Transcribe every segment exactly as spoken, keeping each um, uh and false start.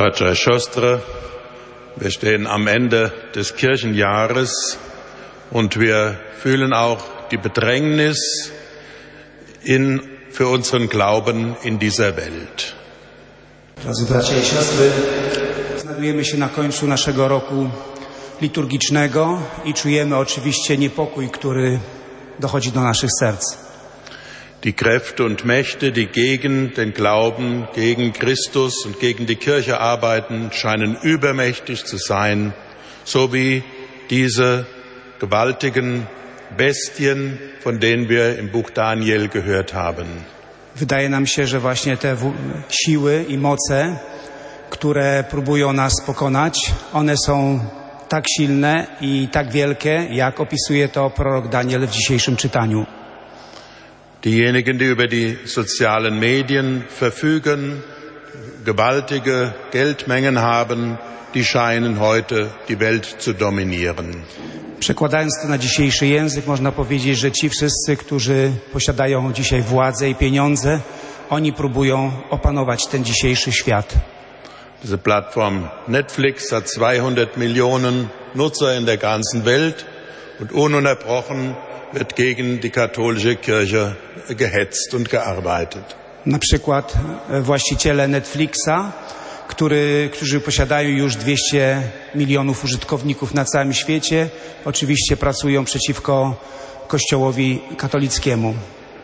Bracia i siostry, wir stehen am Ende des Kirchenjahres und wir fühlen auch die Bedrängnis in, für unseren Glauben in dieser Welt. Drodzy bracia i siostry, znajdujemy się na końcu naszego roku liturgicznego i czujemy oczywiście niepokój, który dochodzi do naszych serc. Die Kräfte und Mächte, die gegen den Glauben, gegen Christus und gegen die Kirche arbeiten, scheinen übermächtig zu sein, so wie diese gewaltigen Bestien, von denen wir im Buch Daniel gehört haben. Wydaje nam się, że właśnie te siły i moce, które próbują nas pokonać, one są tak silne i tak wielkie, jak opisuje to prorok Daniel w dzisiejszym czytaniu. Diejenigen, die über die sozialen Medien verfügen, gewaltige Geldmengen haben, die scheinen heute die Welt zu dominieren. Przekładając to na dzisiejszy język, można powiedzieć, że ci wszyscy, którzy posiadają dzisiaj władzę i pieniądze, oni próbują opanować ten dzisiejszy świat. Diese Plattform Netflix hat zweihundert Millionen Nutzer in der ganzen Welt und ununterbrochen wird gegen die katholische Kirche gehetzt und gearbeitet. Na przykład właściciele Netflixa, który, którzy posiadają już dwieście milionów użytkowników na całym świecie, oczywiście pracują przeciwko Kościołowi katolickiemu.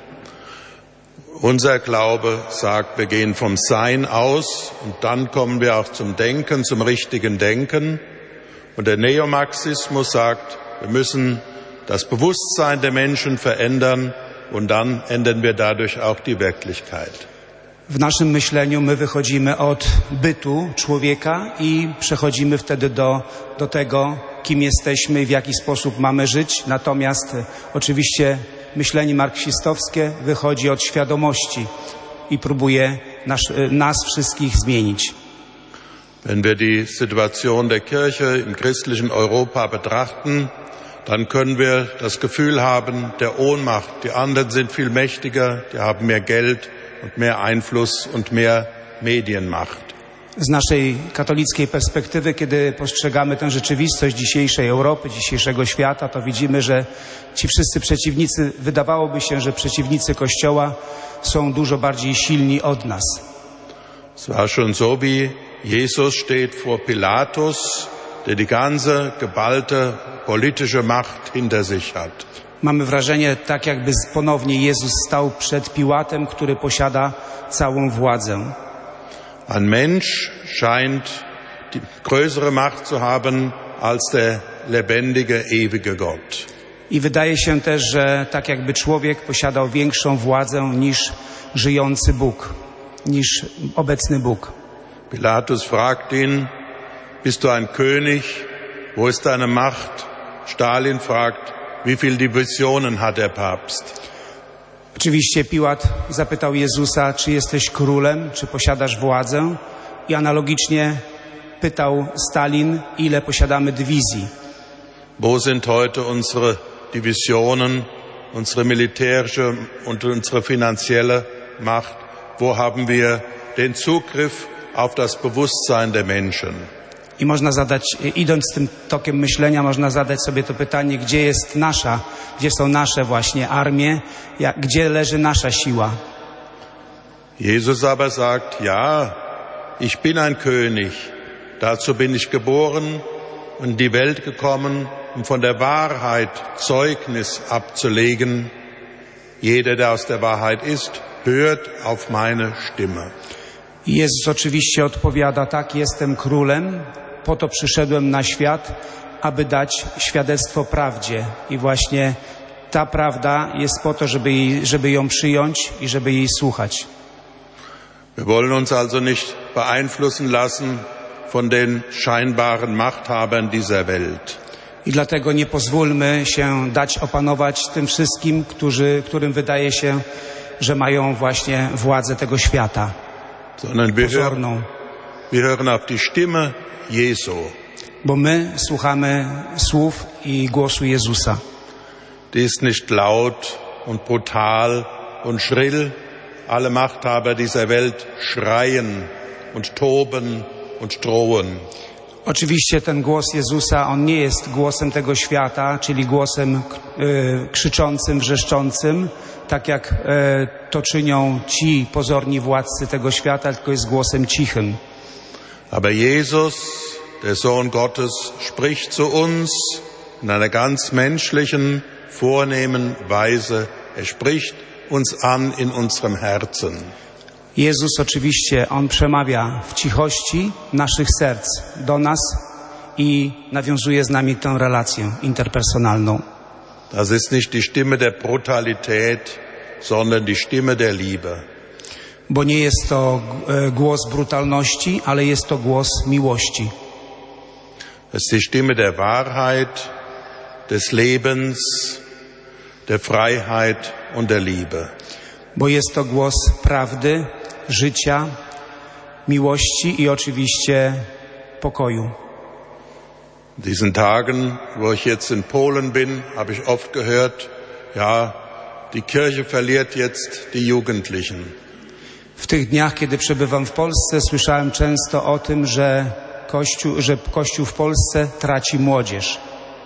Unser Glaube sagt, wir gehen vom Sein aus und dann kommen wir auch zum Denken, zum richtigen Denken. Und der Neomarxismus sagt, wir müssen das Bewusstsein der Menschen verändern und dann ändern wir dadurch auch die Wirklichkeit. W naszym myśleniu my wychodzimy od bytu człowieka i przechodzimy wtedy do, do tego, kim jesteśmy i w jaki sposób mamy żyć. Natomiast oczywiście myślenie marksistowskie wychodzi od świadomości i próbuje nas, nas wszystkich zmienić. Wenn wir die Situation der Kirche im christlichen Europa betrachten, dann können wir das Gefühl haben, der Ohnmacht, die anderen sind viel mächtiger, die haben mehr Geld und mehr Einfluss und mehr Medienmacht. Z naszej katolickiej perspektywy, kiedy postrzegamy tę rzeczywistość dzisiejszej Europy, dzisiejszego świata, to widzimy, że ci wszyscy przeciwnicy, wydawałoby się, że przeciwnicy Kościoła są dużo bardziej silni od nas. Es war schon so, wie Jesus steht vor Pilatus, der die ganze geballte politische Macht hinter sich hat. Mamy wrażenie, tak jakby ponownie Jezus stał przed Piłatem, który posiada całą władzę. Ein Mensch scheint die größere Macht zu haben als der lebendige, ewige Gott. I wydaje się też, że tak jakby człowiek posiadał większą władzę niż żyjący Bóg, niż obecny Bóg. Pilatus fragt ihn, bist du ein König? Wo ist deine Macht? Stalin fragt, wie viel Divisionen hat der Papst? Oczywiście Piłat zapytał Jezusa, czy jesteś królem, czy posiadasz władzę? I analogicznie pytał Stalin, ile posiadamy dywizji. Wo sind heute unsere Divisionen, unsere militärische und unsere finanzielle Macht? Wo haben wir den Zugriff auf das Bewusstsein der Menschen? I można zadać, idąc tym tokiem myślenia, można zadać sobie to pytanie, gdzie jest nasza, gdzie są nasze właśnie armie, jak, gdzie leży nasza siła. Jesus aber sagt, ja, ich bin ein König, dazu bin ich geboren und in die Welt gekommen, um von der Wahrheit Zeugnis abzulegen. Jeder, der aus der Wahrheit ist, hört auf meine Stimme. I Jezus oczywiście odpowiada, tak, jestem królem, po to przyszedłem na świat, aby dać świadectwo prawdzie. I właśnie ta prawda jest po to, żeby, jej, żeby ją przyjąć i żeby jej słuchać. Wir wollen uns also nicht beeinflussen lassen von den scheinbaren Machthabern dieser Welt. I dlatego nie pozwólmy się dać opanować tym wszystkim, którzy, którym wydaje się, że mają właśnie władzę tego świata. Sondern wir hören, wir hören auf die Stimme Jesu. Bo my słuchamy słów i głosu Jezusa. Die ist nicht laut und brutal und schrill. Alle Machthaber dieser Welt schreien und toben und drohen. Oczywiście ten głos Jezusa, on nie jest głosem tego świata, czyli głosem y, krzyczącym, wrzeszczącym, tak jak y, to czynią ci pozorni władcy tego świata, tylko jest głosem cichym. Aber Jesus, der Sohn Gottes, spricht zu uns in einer ganz menschlichen, vornehmen Weise. Er spricht uns an in unserem Herzen. Jezus oczywiście, On przemawia w cichości naszych serc do nas i nawiązuje z nami tę relację interpersonalną. Das ist nicht die Stimme der Brutalität, sondern die Stimme der Liebe. Bo nie jest to głos brutalności, ale jest to głos miłości. Es ist die Stimme der Wahrheit, des Lebens, der Freiheit und der Liebe. Bo jest to głos prawdy, życia, miłości i oczywiście pokoju. In diesen Tagen, wo ich jetzt in Polen bin, habe ich oft gehört, ja, die Kirche verliert jetzt die Jugendlichen. W tych dniach, kiedy przebywam w Polsce, słyszałem często o tym, że Kościół, że Kościół w Polsce traci młodzież.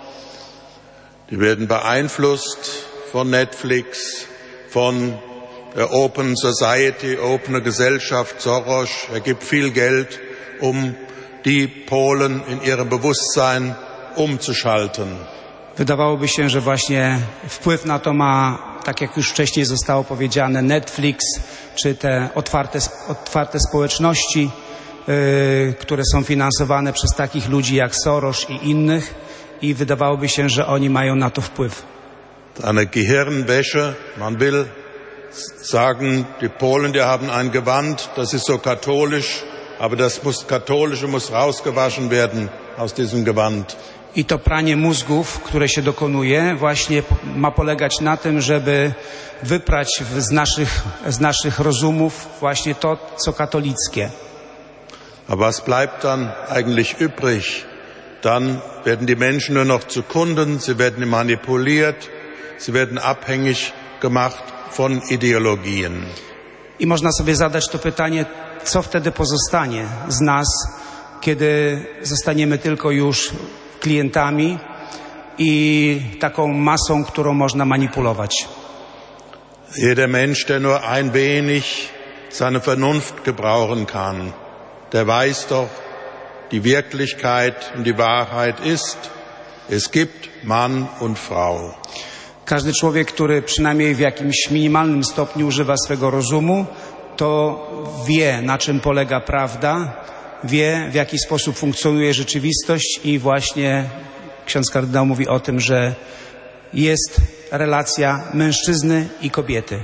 Die werden beeinflusst von Netflix, von der Open Society, Opene Gesellschaft, Soros. Er gibt viel Geld, um die Polen in ihrem Bewusstsein umzuschalten. Wydawałoby się, że właśnie wpływ na to ma, tak jak już wcześniej zostało powiedziane, Netflix, czy te otwarte, otwarte społeczności, yy, które są finansowane przez takich ludzi jak Soros i innych, i wydawałoby się, że oni mają na to wpływ. Eine Gehirnwäsche, man will sagen, die Polen, die haben ein Gewand, das ist so katholisch, aber das muss, Katholische muss rausgewaschen werden aus diesem Gewand. I to pranie mózgów, które się dokonuje, właśnie ma polegać na tym, żeby wyprać z naszych, z naszych rozumów właśnie to, co katolickie. Aber was bleibt dann eigentlich übrig? Dann werden die Menschen nur noch zu Kunden, sie werden manipuliert, sie werden abhängig gemacht von Ideologien. I można sobie zadać to pytanie, co wtedy pozostanie z nas, kiedy zostaniemy tylko już klientami i taką masą, którą można manipulować. Jeder Mensch, der nur ein wenig seine Vernunft gebrauchen kann, der weiß doch, die Wirklichkeit und die Wahrheit ist, es gibt Mann und Frau. Każdy człowiek, który przynajmniej w jakimś minimalnym stopniu używa swego rozumu, to wie, na czym polega prawda, wie, w jaki sposób funkcjonuje rzeczywistość i właśnie ksiądz kardynał mówi o tym, że jest relacja mężczyzny i kobiety.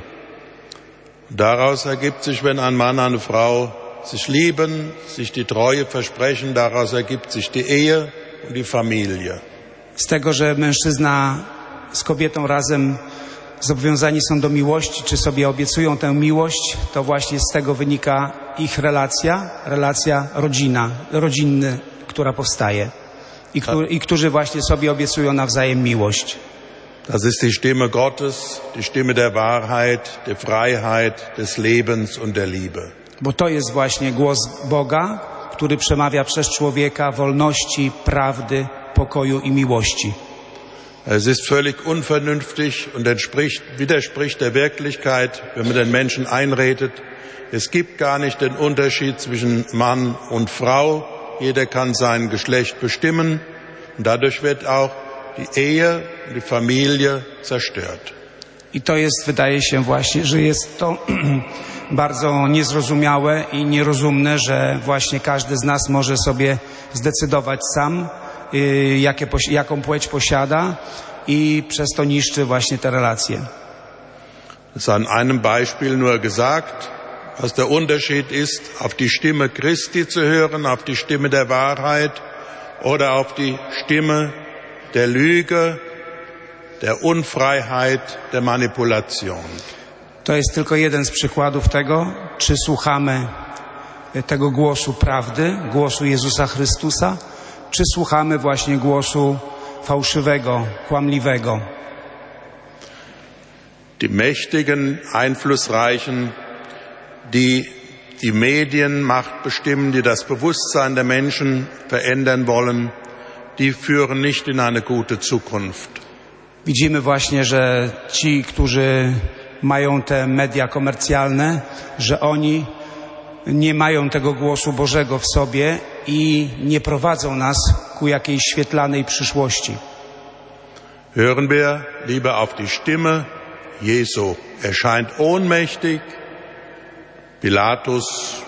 Daraus ergibt sich, wenn ein Mann, eine Frau sich lieben, sich die Treue versprechen, daraus ergibt sich die Ehe und die Familie. Z tego, że mężczyzna z kobietą razem zobowiązani są do miłości, czy sobie obiecują tę miłość, to właśnie z tego wynika ich relacja, relacja rodzina, rodzinna, która powstaje i, którzy, i którzy właśnie sobie obiecują nawzajem miłość. Das ist die Stimme Gottes, die Stimme der Wahrheit, der Freiheit, des Lebens und der Liebe. Bo to jest właśnie głos Boga, który przemawia przez człowieka wolności, prawdy, pokoju i miłości. Es ist völlig unvernünftig und entspricht, widerspricht der Wirklichkeit, wenn man den Menschen einredet, es gibt gar nicht den Unterschied zwischen Mann und Frau. Jeder kann sein Geschlecht bestimmen und dadurch wird auch die Ehe und die Familie zerstört. I to jest, wydaje się właśnie, że jest to bardzo niezrozumiałe i nierozumne, że właśnie każdy z nas może sobie zdecydować sam, Jakie, jaką płeć posiada i przez to niszczy właśnie te relacje. Das ist an einem Beispiel nur gesagt, was der Unterschied ist, auf die Stimme Christi zu hören, auf die Stimme der Wahrheit oder auf die Stimme der Lüge, der Unfreiheit, der Manipulation. To jest tylko jeden z przykładów tego, czy słuchamy tego głosu prawdy, głosu Jezusa Chrystusa, czy słuchamy właśnie głosu fałszywego, kłamliwego. Die Mächtigen, Einflussreichen, die die Medienmacht bestimmen, die das Bewusstsein der Menschen verändern wollen, die führen nicht in eine gute Zukunft. Widzimy właśnie, że ci, którzy mają te media komercjalne, że oni nie mają tego głosu Bożego w sobie i nie prowadzą nas ku jakiejś świetlanej przyszłości. Hören wir lieber auf die Stimme Jesu. Er scheint ohnmächtig. Pilatus,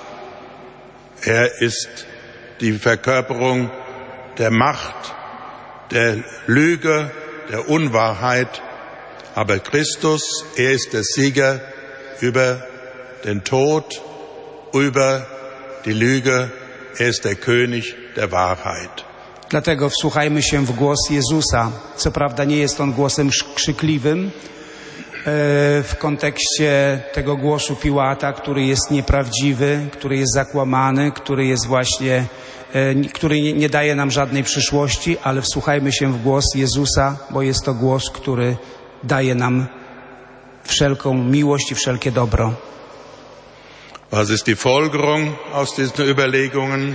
er ist die Verkörperung der Macht, der Lüge, der Unwahrheit. Aber Christus, er ist der Sieger über den Tod, über die Lüge. Er ist der König der Wahrheit. Dlatego wsłuchajmy się w głos Jezusa. Co prawda nie jest on głosem krzykliwym w kontekście tego głosu Piłata, który jest nieprawdziwy, który jest zakłamany, który jest właśnie, który nie daje nam żadnej przyszłości, ale wsłuchajmy się w głos Jezusa, bo jest to głos, który daje nam wszelką miłość i wszelkie dobro. Was ist die Folgerung aus diesen Überlegungen?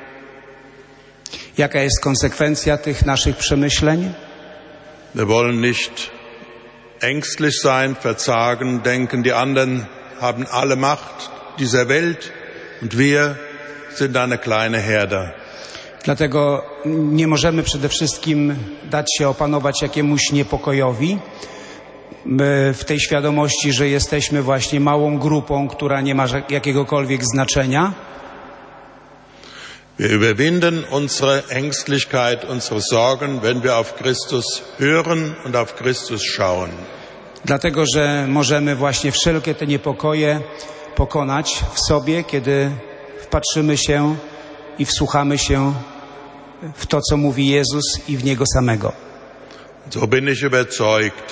Jaka jest konsekwencja tych naszych przemyśleń? Wir wollen nicht ängstlich sein, verzagen, denken, die anderen haben alle Macht dieser Welt und wir sind eine kleine Herde. Dlatego nie możemy przede wszystkim dać się opanować jakiemuś niepokojowi w tej świadomości, że jesteśmy właśnie małą grupą, która nie ma jakiegokolwiek znaczenia. Wir überwinden unsere Ängstlichkeit, unsere Sorgen, wenn wir auf Christus hören und auf Christus schauen. Dlatego, że możemy właśnie wszelkie te niepokoje pokonać w sobie, kiedy wpatrzymy się i wsłuchamy się w to, co mówi Jezus i w Niego samego. So bin ich überzeugt.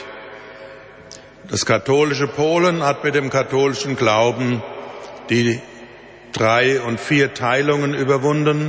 Das katholische Polen hat mit dem katholischen Glauben die drei und vier Teilungen überwunden.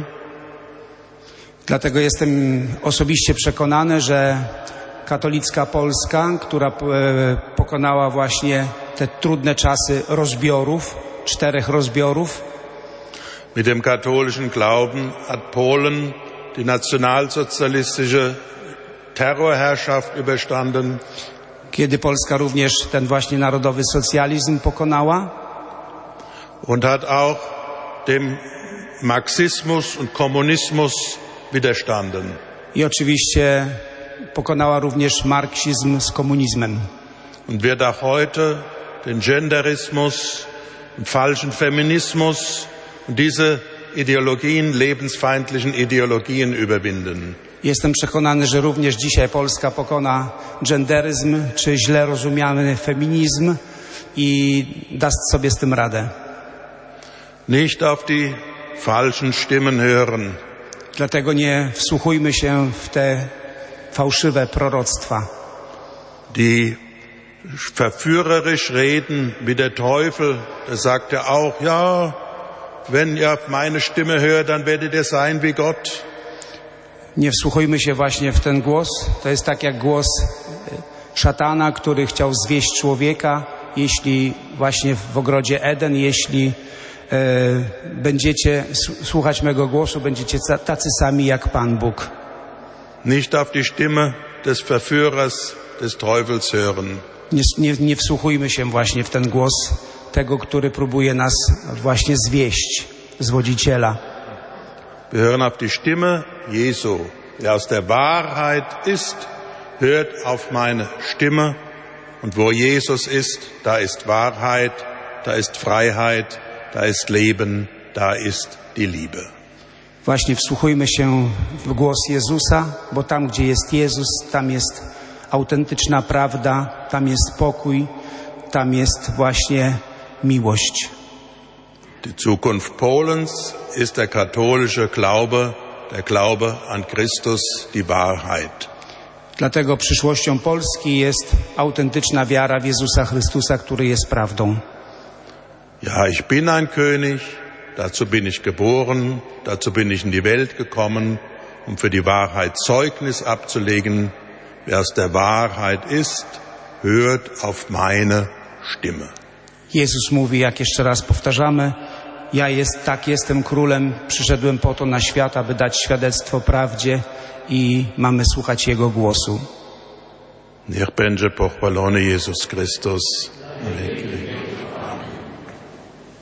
Dlatego jestem osobiście przekonany, że katolicka Polska, która pokonała właśnie te trudne czasy rozbiorów, czterech rozbiorów. Mit dem katholischen Glauben hat Polen die nationalsozialistische Terrorherrschaft überstanden. Kiedy Polska również ten właśnie narodowy socjalizm pokonała. Und hat auch dem Marxismus und Kommunismus widerstanden. I oczywiście pokonała również marksizm z komunizmem. Und wird auch heute den Genderismus, den falschen Feminismus und diese Ideologien, lebensfeindlichen Ideologien überwinden. Jestem przekonany, że również dzisiaj Polska pokona genderyzm, czy źle rozumiany feminizm i da sobie z tym radę. Nicht auf die falschen Stimmen hören. Dlatego nie wsłuchujmy się w te fałszywe proroctwa. Die verführerisch reden wie der Teufel, da sagt er auch, ja, wenn ihr auf meine Stimme hört, dann werdet ihr sein wie Gott. Nie wsłuchujmy się właśnie w ten głos. To jest tak jak głos szatana, który chciał zwieść człowieka, jeśli właśnie w ogrodzie Eden, jeśli e, będziecie słuchać mego głosu, będziecie tacy sami jak Pan Bóg. Nicht auf die Stimme des Verführers, des Teufels hören. Nie, nie, nie wsłuchujmy się właśnie w ten głos tego, który próbuje nas właśnie zwieść, zwodziciela. Wir hören auf die Stimme Jesu, der aus der Wahrheit ist, hört auf meine Stimme. Und wo Jesus ist, da ist Wahrheit, da ist Freiheit, da ist Leben, da ist die Liebe. Właśnie wsłuchujmy się w głos Jezusa, bo tam, gdzie jest Jezus, tam jest autentyczna prawda, tam jest pokój, tam jest właśnie miłość. Die Zukunft Polens ist der katholische Glaube, der Glaube an Christus, die Wahrheit. Dlatego przyszłością Polski jest autentyczna wiara w Jezusa Chrystusa, który jest prawdą. Ja, ich bin ein König, dazu bin ich geboren, dazu bin ich in die Welt gekommen, um für die Wahrheit Zeugnis abzulegen. Wer aus der Wahrheit ist, hört auf meine Stimme. Jezus mówi, jak jeszcze raz powtarzamy, ja jest, tak jestem królem, przyszedłem po to na świat, aby dać świadectwo prawdzie i mamy słuchać Jego głosu. Niech będzie pochwalony Jezus Chrystus.